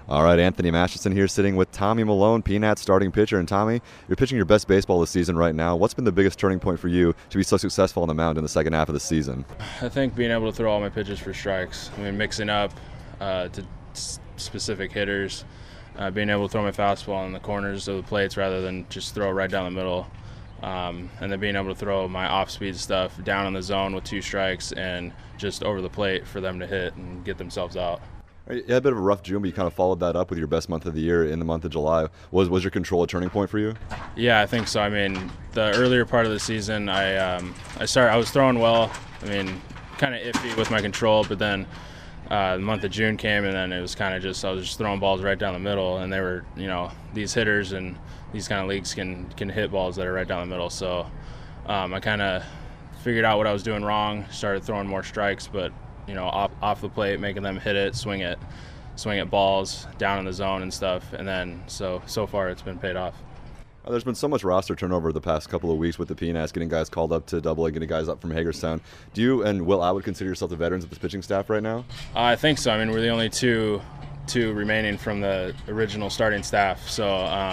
All right, Anthony Masterson here sitting with Tommy Milone, Peanuts starting pitcher. And Tommy, you're pitching your best baseball this season right now. What's been the biggest turning point for you to be so successful on the mound in the second half of the season? I think being able to throw all my pitches for strikes. I mean, mixing up to specific hitters, being able to throw my fastball in the corners of the plates rather than just throw right down the middle. And then being able to throw my off-speed stuff down in the zone with 2 strikes and just over the plate for them to hit and get themselves out. You had a bit of a rough June, but you kind of followed that up with your best month of the year in the month of July. Was your control a turning point for you? Yeah, I think so. I mean, the earlier part of the season, I was throwing well. I mean, kind of iffy with my control, but then the month of June came, and then it was kind of just I was just throwing balls right down the middle, and they were, these hitters and these kind of leagues can hit balls that are right down the middle. So I kind of figured out what I was doing wrong, started throwing more strikes, but off the plate, making them hit it, swing at balls down in the zone and stuff. And then so far it's been paid off. There's been so much roster turnover the past couple of weeks with the Peanuts, getting guys called up to Double-A, getting guys up from Hagerstown. Do you and Will Atwood consider yourself the veterans of this pitching staff right now? I think so. I mean, we're the only two remaining from the original starting staff. So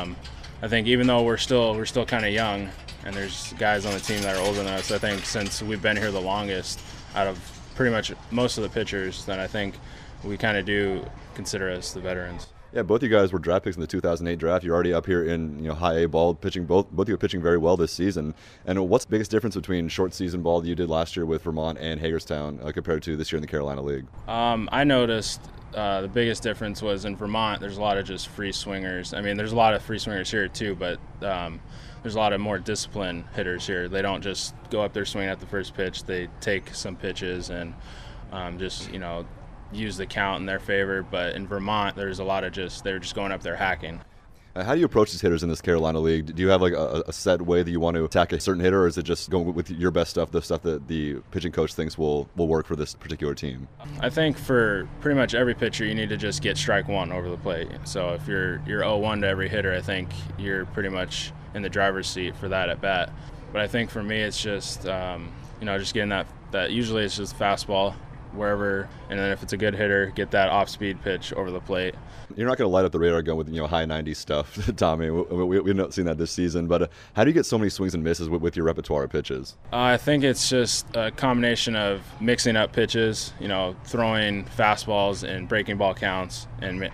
I think even though we're still kind of young, and there's guys on the team that are older than us, I think since we've been here the longest out of pretty much most of the pitchers, then I think we kind of do consider us the veterans. Yeah, both you guys were draft picks in the 2008 draft. You're already up here in high A ball, pitching both of you are pitching very well this season. And what's the biggest difference between short season ball that you did last year with Vermont and Hagerstown compared to this year in the Carolina League? I noticed the biggest difference was in Vermont. There's a lot of just free swingers. I mean, there's a lot of free swingers here too, but there's a lot of more disciplined hitters here. They don't just go up there swinging at the first pitch. They take some pitches and just use the count in their favor. But in Vermont, there's a lot of they're just going up there hacking. How do you approach these hitters in this Carolina League? Do you have like a set way that you want to attack a certain hitter, or is it just going with your best stuff, the stuff that the pitching coach thinks will work for this particular team? I think for pretty much every pitcher, you need to just get strike one over the plate. So if you're 0-1 to every hitter, I think you're pretty much in the driver's seat for that at bat. But I think for me, it's just just getting that usually it's just fastball wherever, and then if it's a good hitter, get that off-speed pitch over the plate. You're not going to light up the radar gun with high 90s stuff, Tommy. We've not seen that this season, but how do you get so many swings and misses with your repertoire of pitches? I think it's just a combination of mixing up pitches, throwing fastballs and breaking ball counts, and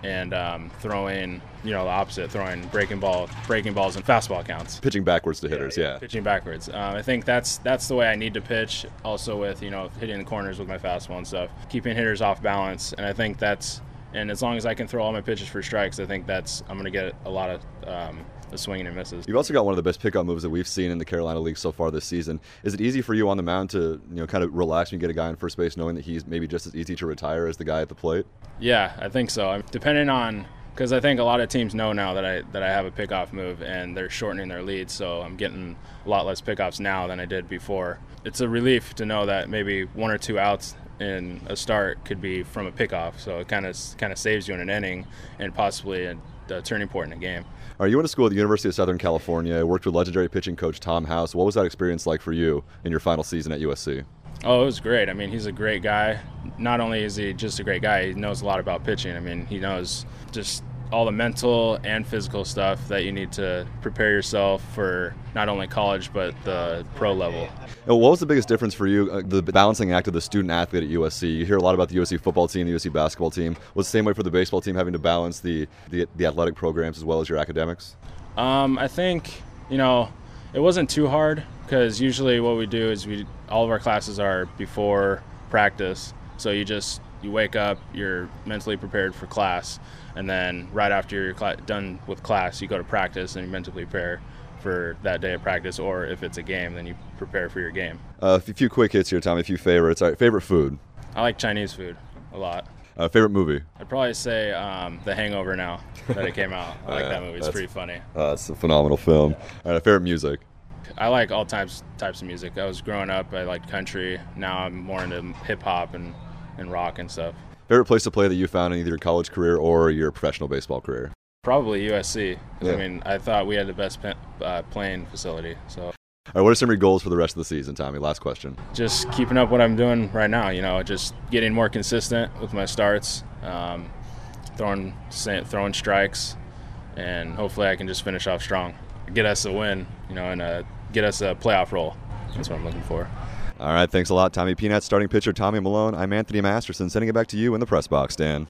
throwing the opposite, throwing breaking balls and fastball counts. Pitching backwards to hitters, yeah. Pitching backwards. I think that's the way I need to pitch. Also with hitting the corners with my fastball and stuff, keeping hitters off balance, and I think and as long as I can throw all my pitches for strikes, I think I'm going to get a lot of the swinging and misses. You've also got one of the best pickup moves that we've seen in the Carolina League so far this season. Is it easy for you on the mound to kind of relax when you get a guy on first base, knowing that he's maybe just as easy to retire as the guy at the plate? Yeah, I think so. Depending on, because I think a lot of teams know now that I have a pickoff move, and they're shortening their leads, so I'm getting a lot less pickoffs now than I did before. It's a relief to know that maybe 1 or 2 outs in a start could be from a pickoff, so it kind of saves you in an inning and possibly a turning point in a game. You went to school at the University of Southern California, worked with legendary pitching coach Tom House. What was that experience like for you in your final season at USC? Oh, it was great. I mean, he's a great guy. Not only is he just a great guy, he knows a lot about pitching. I mean, he knows just all the mental and physical stuff that you need to prepare yourself for not only college but the pro level. What was the biggest difference for you, the balancing act of the student athlete at USC? You hear a lot about the USC football team, the USC basketball team. Was it the same way for the baseball team, having to balance the athletic programs as well as your academics? I think, it wasn't too hard, because usually what we do is all of our classes are before practice. So you wake up, you're mentally prepared for class, and then right after you're done with class, you go to practice and you mentally prepare for that day of practice, or if it's a game, then you prepare for your game. A few quick hits here, Tommy, a few favorites. All right, favorite food? I like Chinese food a lot. Favorite movie? I'd probably say The Hangover now that it came out. I like that movie. It's pretty funny. It's a phenomenal film. All right, favorite music? I like all types of music. I was growing up, I liked country. Now I'm more into hip-hop and rock and stuff. Favorite place to play that you found in either your college career or your professional baseball career? Probably USC. Yeah. I mean, I thought we had the best playing facility. So. All right, what are some of your goals for the rest of the season, Tommy? Last question. Just keeping up what I'm doing right now. Just getting more consistent with my starts. throwing strikes, and hopefully I can just finish off strong, get us a win, and get us a playoff role. That's what I'm looking for. All right, thanks a lot, Tommy Peanuts. Starting pitcher Tommy Milone. I'm Anthony Masterson, sending it back to you in the press box, Dan.